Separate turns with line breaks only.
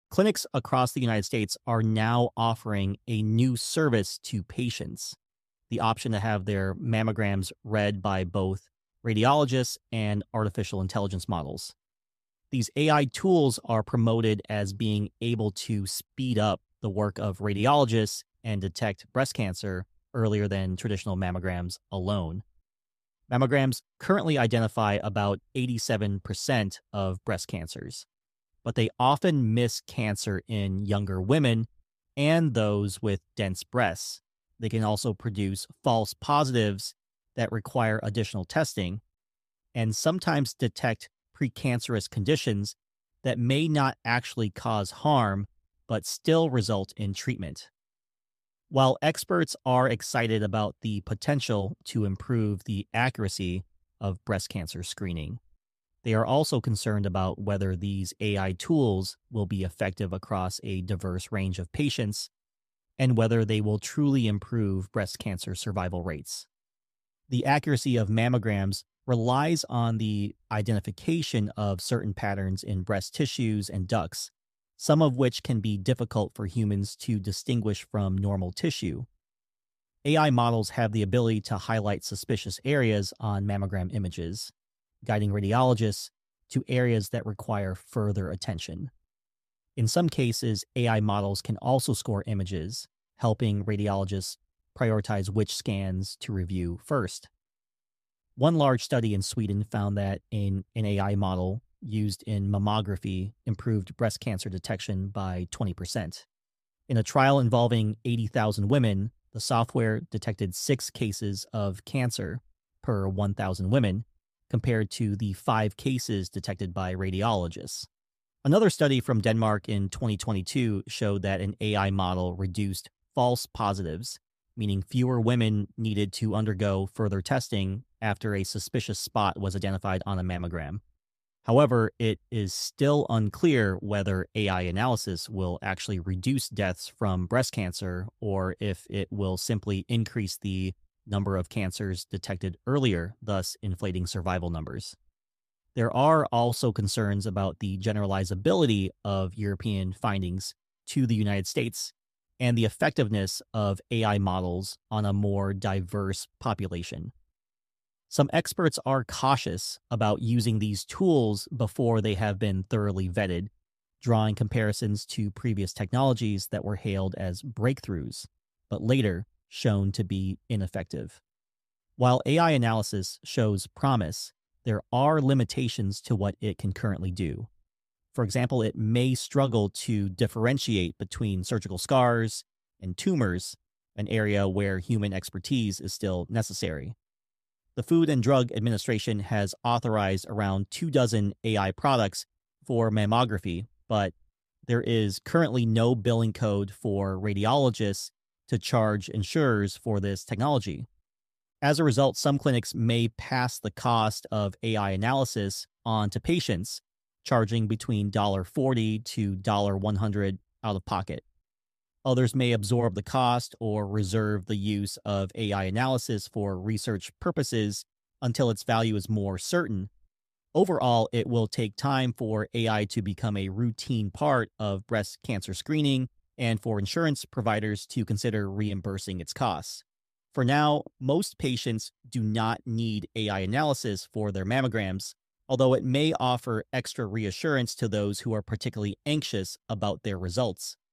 Clinics across the United States are now offering a new service to patients, the option to have their mammograms read by both radiologists and artificial intelligence models. These AI tools are promoted as being able to speed up the work of radiologists and detect breast cancer earlier than traditional mammograms alone. Mammograms currently identify about 87% of breast cancers, but they often miss cancer in younger women and those with dense breasts. They can also produce false positives that require additional testing and sometimes detect precancerous conditions that may not actually cause harm but still result in treatment. While experts are excited about the potential to improve the accuracy of breast cancer screening, they are also concerned about whether these AI tools will be effective across a diverse range of patients and whether they will truly improve breast cancer survival rates. The accuracy of mammograms relies on the identification of certain patterns in breast tissues and ducts, some of which can be difficult for humans to distinguish from normal tissue. AI models have the ability to highlight suspicious areas on mammogram images, guiding radiologists to areas that require further attention. In some cases, AI models can also score images, helping radiologists prioritize which scans to review first. One large study in Sweden found that an AI model used in mammography improved breast cancer detection by 20%. In a trial involving 80,000 women, the software detected 6 cases of cancer per 1,000 women, compared to the 5 cases detected by radiologists. Another study from Denmark in 2022 showed that an AI model reduced false positives, meaning fewer women needed to undergo further testing after a suspicious spot was identified on a mammogram. However, it is still unclear whether AI analysis will actually reduce deaths from breast cancer or if it will simply increase the number of cancers detected earlier, thus inflating survival numbers. There are also concerns about the generalizability of European findings to the United States and the effectiveness of AI models on a more diverse population. Some experts are cautious about using these tools before they have been thoroughly vetted, drawing comparisons to previous technologies that were hailed as breakthroughs, but later shown to be ineffective. While AI analysis shows promise, there are limitations to what it can currently do. For example, it may struggle to differentiate between surgical scars and tumors, an area where human expertise is still necessary. The Food and Drug Administration has authorized around 24 AI products for mammography, but there is currently no billing code for radiologists to charge insurers for this technology. As a result, some clinics may pass the cost of AI analysis on to patients, charging between $40 to $100 out of pocket. Others may absorb the cost or reserve the use of AI analysis for research purposes until its value is more certain. Overall, it will take time for AI to become a routine part of breast cancer screening and for insurance providers to consider reimbursing its costs. For now, most patients do not need AI analysis for their mammograms, although it may offer extra reassurance to those who are particularly anxious about their results.